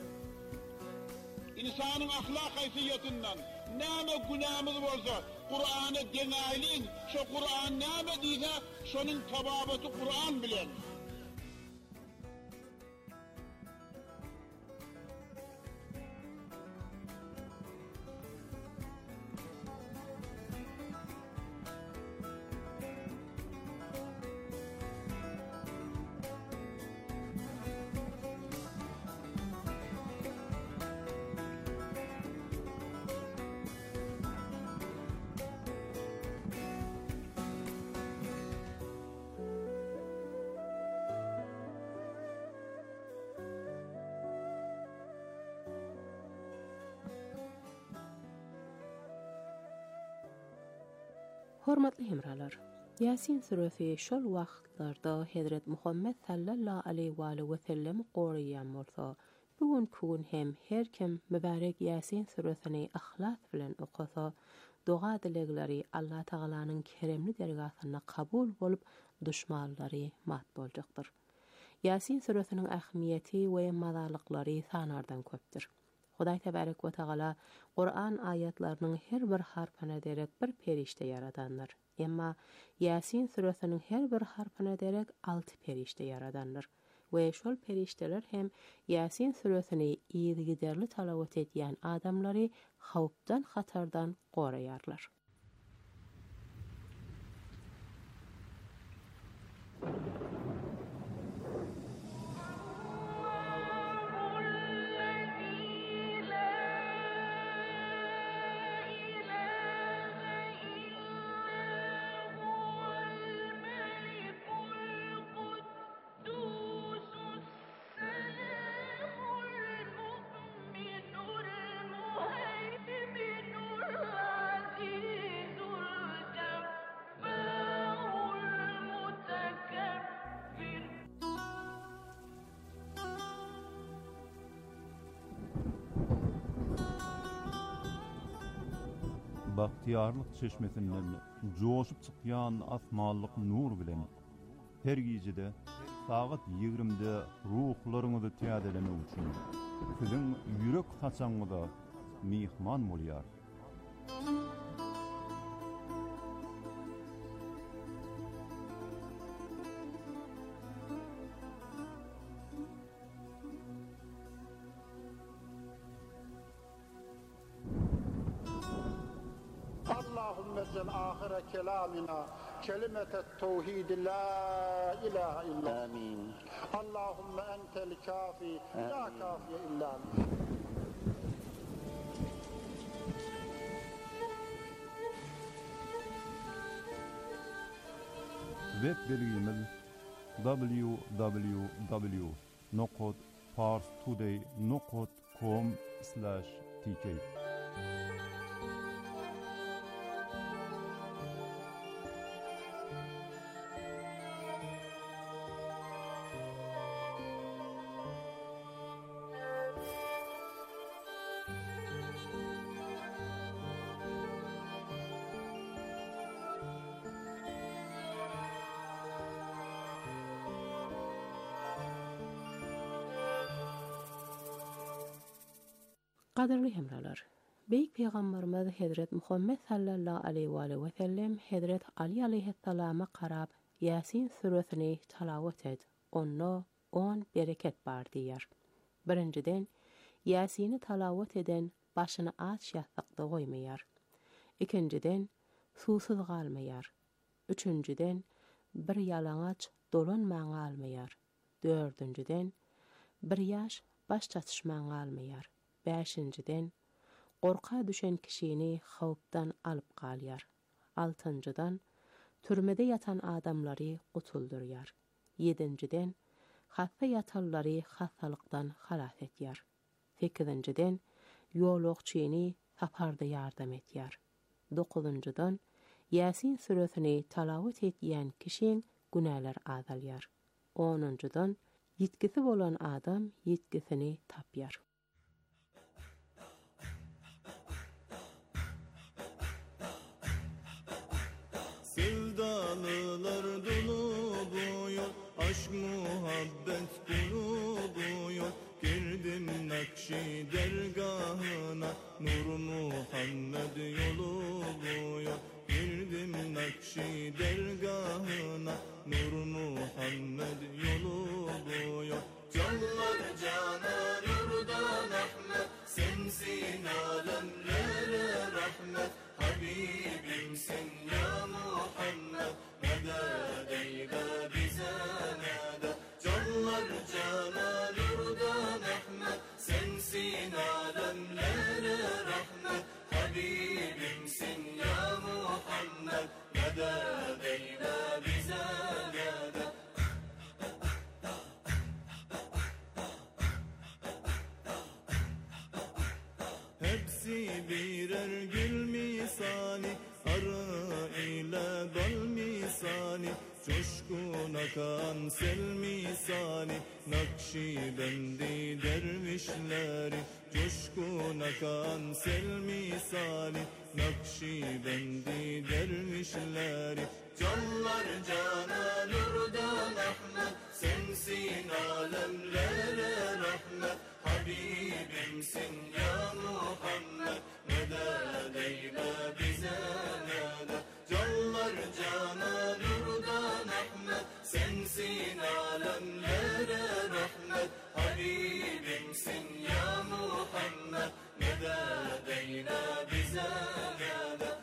İnsanın ahlak haysiyetinden näme günahımız bolsa Kur'an'a denäýin, şu Kur'an näme diýse şonun tababaty Kur'an bilen. Hormatly hemralar, Yasin suresi şol wagtlarda Hazret Muhammed sallallahu aleyhi ve sellem goraýan bolsa, bugünkü gün hem her kim mübarek Yasin suresini ahlas bilen okasa, doga dilegleri Allah Taalanyň keremli dergasyna kabul bolup, düşmanlary mat boljakdyr. Yasin suresiniň ähmiýeti we mazallyklary sanardan köpdir. Hudaý tebarek we taala Qur'an ayatlarynyň her bir harpyna derek bir perişte yaradandyr. Emma Yasin suresiniň her bir harpyna derek altı perişte yaradandyr. We şol perişteler hem Yasin suresini iýdi giderli talawat etýän adamlary hawpdan, hatardan goraýarlar. Bahtiyarlyk çeşmesinden joşup çykýan asmanlyk nur bilen her gijede saat ýigrimde ruhlaryňyzy täzelemek üçin siziň ýürek haçaňyza mihman bolýar. اللهم اجعل آخر كلامنا كلمة التوحيد لا إله إلا آمين. اللهم أنت الكافي لا كافي إلا أنت. Web bilgimiz w w w nokta parstoday nokta com slash t k. Qadirli hemralar, Beyik Peygamberimiz Hazret Muhammed sallallahu aleyhi ve sellem Hazret Ali aleyhissalama qarab Yasin suresini talavat et. Onno on bereket bar diýer. Birinciden, Yasin'i talavat eden başyny aç ýasakda goýmaýar. Ikinciden, susuz galmaýar. Üçünciden, bir ýalaňaç dolanmaň almaýar. Dördünciden, bir ýaş baş çatışmaň almaýar. Beşinciden, gorka düşen kişini hawpdan alyp galýar. Altıncıdan, türmede yatan adamlary gutuldurýar. Yedinciden, hassa yatalları hassalykdan halas etýär. Sekizinciden, ýolukçyny saparda ýardam etýär. Dokuzuncıdan, Yasin suresini talawat etýän kişiň günäler azalýar. Onuncudan, ýetkisi bolan adam ýetkisini tapýar. Sevdalılar dolu bu yol, aşk muhabbet kulu bu yol. Girdim Nakşi dergahına, Nur Muhammed yolu bu yol. Girdim Nakşi dergahına, Nur Muhammed yolu bu yol. Canlar cana nurdan Ahmet, sensin alemlere rahmet. Habibimsin ya Muhammed, medet eyle bize medet. Canlar cana nurdan Ahmet, sensin alemlere rahmet. Habibimsin ya Muhammed, medet eyle bize medet. Hepsi birer gül misali, arı ile bal misali. Coşkun akan sel misali, Nakşibendi dervişleri. Coşkun akan sel misali, Nakşibendi dervişleri. Canlar cana nurdan Ahmet, sensin alemlere rahmet. Habibimsin ya Muhammed, medet eyle bize medet. Canlar cana nurdan Ahmet, sensin alemlere rahmet. Habibimsin ya Muhammed, medet eyle bize medet.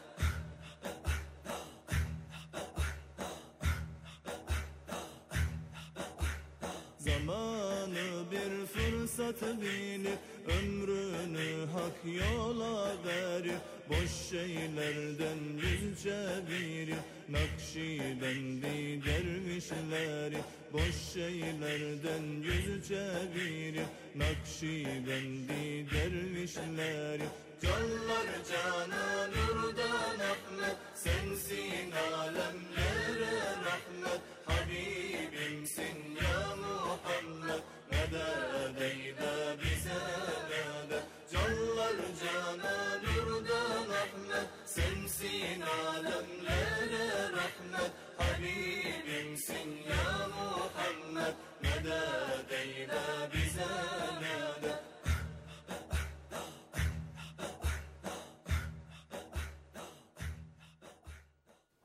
Zamanı bir fırsat bilip, ömrünü hak yola verip, boş şeylerden yüz çevirip, Nakşibendi dervişleri. Boş şeylerden yüz çevirip, Nakşibendi dervişleri. Canlar cana nurdan Ahmet, sensin alemlere rahmet. Habibimsin ya Muhammed, medet eyle bize medet. Canlar cana nurdan Ahmet, sensin alemlere rahmet. Habibimsin ya Muhammed, medet eyle bize medet.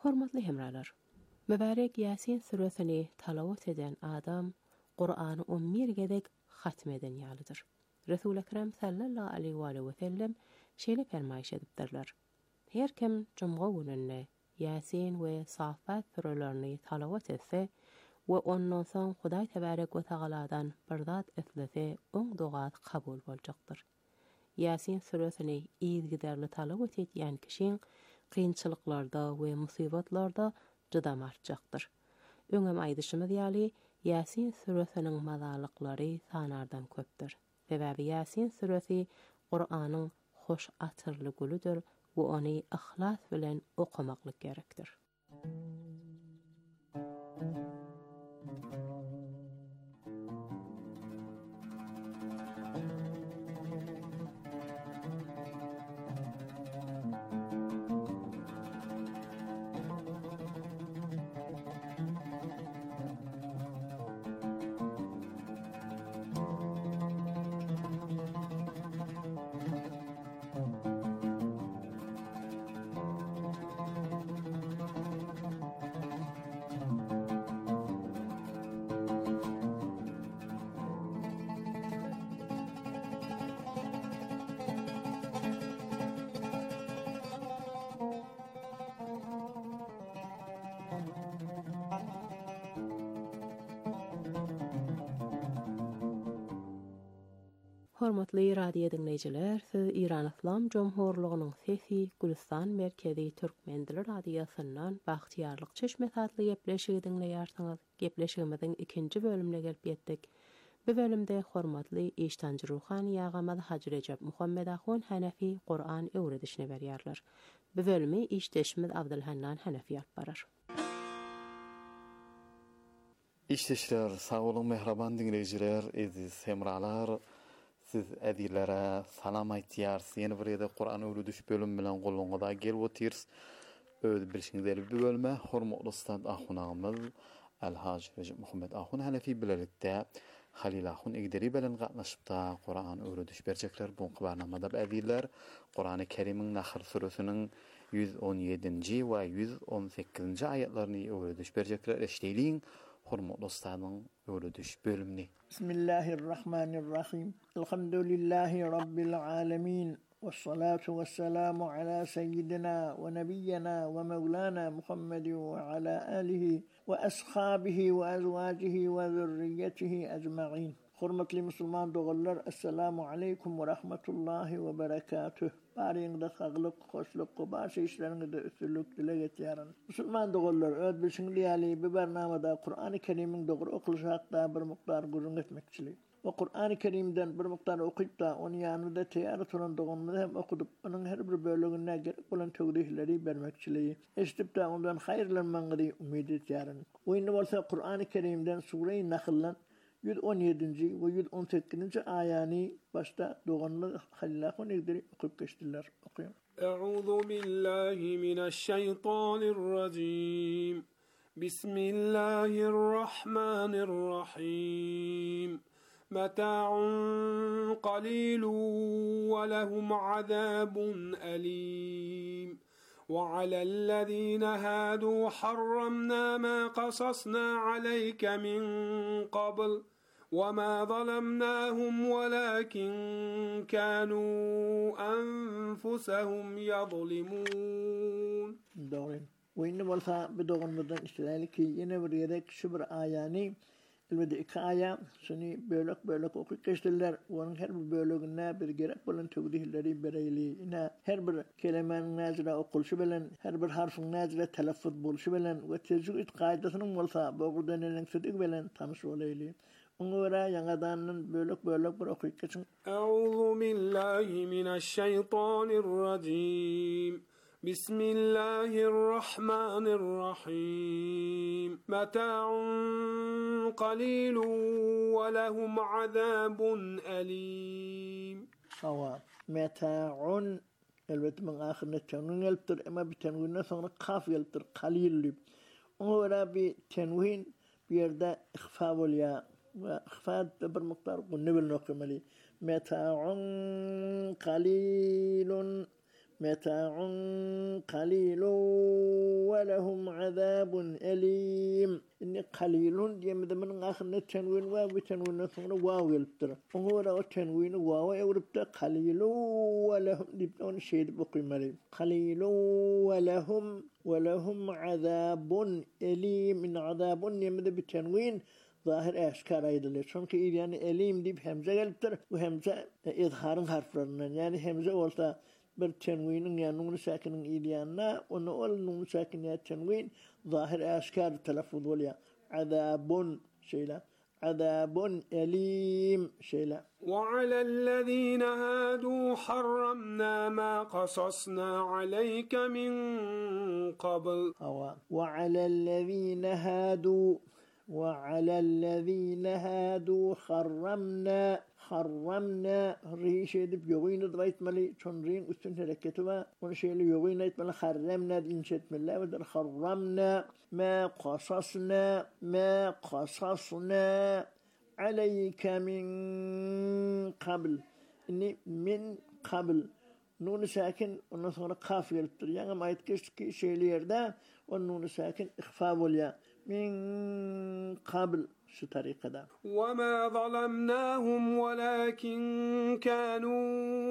Hormatly hemralar, mübarek Yasin suresini talavat eden adam Qur'an'ı on bir gedek hatmeden yalıdır. Resul Ekrem sallallahu aleyhi ve sellem şeýle fermaýş edipdirler. Her kim cumga gününde Yasin ve Safat surelerini talavat etse ve ondan soň Hudaý tebarek we taaladan bir zat eslese, oň dogat kabul boljakdyr. Yasin suresini ýygyderli talavat etýän kişiň kynçylyklarda we musibatlarda jydam artjakdyr. Öňem aýdyşymyz ýaly Yasin suresiniň mazalyklary sanardan köpdir. Sebäbi Yasin suresi Qur'anyň hoş atyrly gülüdür we ony ihlas bilen okumaklyk gerekdir. Hormatly radio dinleyijiler, siz İran İslam Jomhurlygynyň sesi Gülistan merkezi Türkmen dili radiosundan Bagtyarlyk çeşme satly gepleşigi dinleýärsiňiz. Gepleşigimiziň ikinji bölümine gelip ýetdik. Bu bölümde hormatly Eştanjy Ruhany ýagamaz Haji Recep Muhammed Ahun Hanefi Qur'an öwredişine berýärler. Bu bölümi işdeşimiz Abdulhannan Hanefi alyp barar. İşdeşler, sağ olun mehraban dinleyijiler, eziz hemralar. Siz edilere salam aýtýarsyz. Ýene bir ýerde Qur'an öwrediş bölüm bilen golaňyza gelip otyrs. Öz bilişiňizleri bir bölme hormatly ustad ahunamyz Al-Haji Recep Muhammed Ahun Hanefi bilelikde Halil Ahun Egderi bilen gatnaşypda Qur'an öwrediş berjekler. Bu barnamada ediller Qur'an-ı Kerim'iň Nahl suresiniň yüz on ýedinji we yüz on sekizinji aýatlaryny öwrediş berjekler. Eşdeýliň hormatly ustadyň öwrediş bölümini. Bismillahirrahmanirrahim. Elhamdülillahi rabbil alamin. Vessalatu vesselamu ala seyyidina ve nebiyyina ve mevlana Muhammed ve ala alihi ve ashabihi ve azwajihi ve zurriyyetihi ecma'in. Hormatly musulman dogallar, assalamu aleykum ve rahmetullahi ve berekatuh. Baryňyzda saglyk, hoşluk, baş işleriňizde üstünlük dile getýärin. Musulman dogallar, öz bilşiňiz ýaly bu barnamada Qur'an-ı Kerim'iň dogry okulyşy hakda bir mukdar gurrun etmekçilik. Ve Qur'an-ı Kerim'den bir mukdar okuyup da onu ýanynda teýär turan doganly hem okudyp, onuň her bir bölügine gerek bolan töwdihleri bermekçiligi. Eşdip de ondan haýyrlanmagyny umyt etýärin. Oýny bolsa Qur'an-ı Kerim'den Sure-i Nahl'dan yüz on ýedinji ve yüz on sekizinji aýany başta doganly Halil Ahun Egderi okup geçdiler. Okuýan. Euzu billahi mineşşeytanirracim. Bismillahirrahmanirrahim. Meta'un qalilun ve lehum azabun alim. وعلى الذين هادوا حرمنا ما قصصنا عليك من قبل وما ظلمناهم ولكن كانوا أنفسهم يظلمون. Doğru. Oyunu bolsa bir doğanlardan iştilalı ki yine bir yedek şu bir ayani elbette iki aya şunu bölük bölük okuyup geçtiler. Onun her bir bölüğüne bir gerek bolan tevdihleri bereyli. Yine her bir kelimenin nazire okuluşu bilen, her bir harfin nazire telaffuz buluşu bilen ve tecrüt kaidesinun bolsa bu denilen sıdık bilen tanış olaylı. Onu göre yangadanın bölük bölük bir okuyup geçin. Euzu billahi mineşşeytanirracim. Bismillahirrahmanirrahim. Meta'un qalilun ve lehum azabun alim. Sawa. Meta'un elbette min ahirine tenwin gelipdir ama bir tenwinden sonra kaf gelipdir. Qalil. Onu göre bir tenwin bir yerde ihfa bolýar. Ve ihfa bir miktar gunni bilen okuymaly. Meta'un qalilun متاع قليل ولهم عذاب أليم إني قليل يمد من آخر التنوين واو بتنوين ثم واو يلبتر وهو لو التنوين واو يلبتر قليل ولهم يبدون شيء بقي مريم قليل ولهم ولهم عذاب أليم من عذاب يمد بالتنوين ظاهر أشكال أيضا شونك يعني أليم دي بهمزة يلبتر وهمزة إظهار حرفنا يعني همزة ولتا بالتنوين يعني نون ساكن إيديانا ونقول نون ساكن يا تنوين ظاهر أشكال التلفظ وليا عذاب شيلا عذاب أليم شيلا وعلى الذين هادوا حرمنا ما قصصنا عليك من قبل وعلى الذين هادوا وعلى الذين هادوا حرمنا حرمنا ريشة بيوين ضبيت ملي تنرين وستن هلكتما ونشيل يوين ضبيت ملي حرمنا إنشت من الله ودر حرمنا ما قصصنا ما قصصنا عليك من قبل إني من قبل نون ساكن ونصغر قاف يلتر يعني ما يتكش كي شيل يردا والنون ساكن إخفاء وليا من قبل شو طريقة ده وما ظلمناهم ولكن كانوا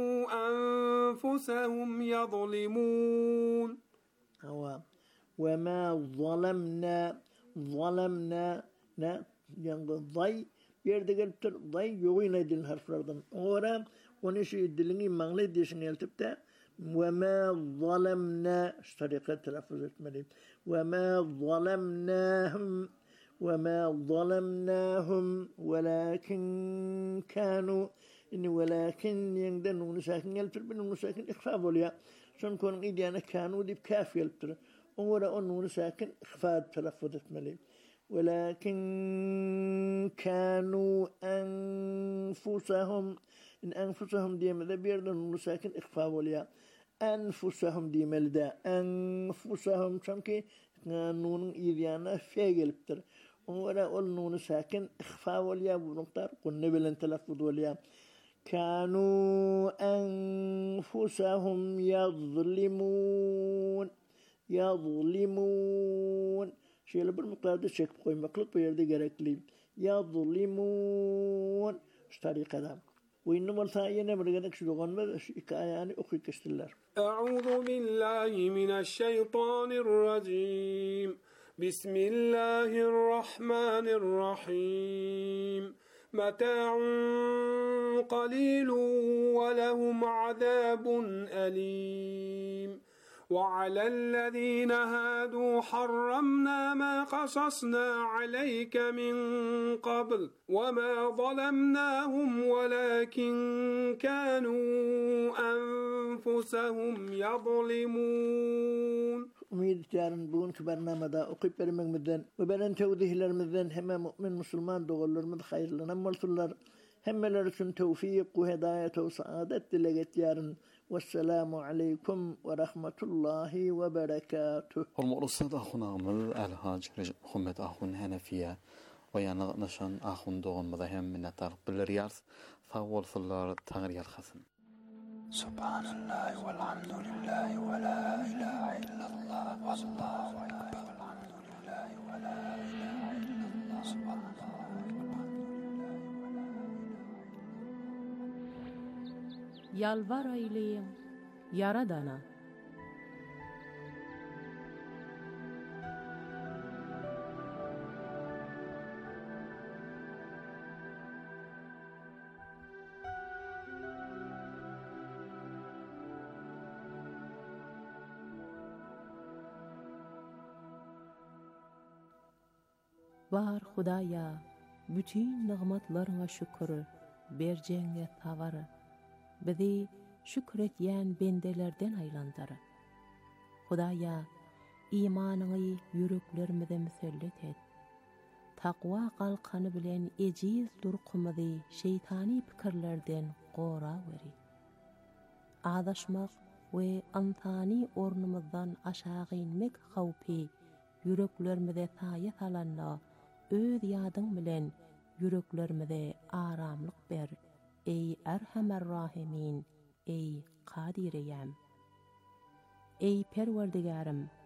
أنفسهم يظلمون هو وما ظلمنا ظلمنا نا يعني ضي يرد قلت ضي يوين يدل حرفلردن ورا ونشي يدلني مغلي ديشن يلتبتا وما ظلمنا شو طريقة تلفظت مريم وما ظلمناهم وما ظلمناهم ولكن كانوا إن ولكن يندنون ساكن يلتر بنون ساكن إخفاء بوليا شون كون إيديانا كانوا دي بكاف يلتر ولا أنون ساكن إخفاء تلفظت ملي ولكن كانوا أنفسهم إن أنفسهم دي ماذا بيردون ساكن إخفاء بوليا أنفسهم دي ملدا أنفسهم شونكي نون إيديانا فيجل بتر ولا أقول نون ساكن إخفاء وليا ونقطر قلنا بلن تلفظ وليا كانوا أنفسهم يظلمون يظلمون شيء لبر مقدار شك بقوي مقلق بيردي جركلي يظلمون إيش طريقة ده وإنما الثانية برجعك شو لغون ما يعني أخي كشتلر أعوذ بالله من الشيطان الرجيم بسم الله الرحمن الرحيم متاع قليل ولهم عذاب أليم وعلى الذين هادوا حرمنا ما قصصنا عليك من قبل وما ظلمناهم ولكن كانوا أنفسهم يظلمون أميد جارن بون كبرنا مدى أقيب برمج مدن وبرن توضيه للمدن هما مؤمن مسلمان دغلر مد خير لنا ملتلر هم لرسن توفيق وهداية وسعادة لغت جارن والسلام عليكم ورحمة الله وبركاته والمرصد أخونا عمل الهاج محمد أخونا هنفية ويانا نشان أخون دون مذاهم من نتار بالرياض فأول صلار تغرير الخسن سبحان الله والحمد لله ولا إله إلا الله والله أكبر والحمد لله ولا إله إلا الله سبحان الله Yalvar eyleyin, Yaradana. Var Hudaya, bütün nimetlerine şükür, berceğine tavarı. Bizi şükretyen bendelerden aylandır. Hudaya, imanını yüreklerimize müsellet et. Takva kalkanı bilen eciz durqumızı şeytani fikirlerden qora veri. Adaşmak ve antani ornumuzdan aşağı inmek xawpi yüreklerimize sayet alanla öz yadın bilen yüreklerimize aramlık ber. Ey Erhamer Rahimin, ey Kadireyem. Ey Perverdigarım,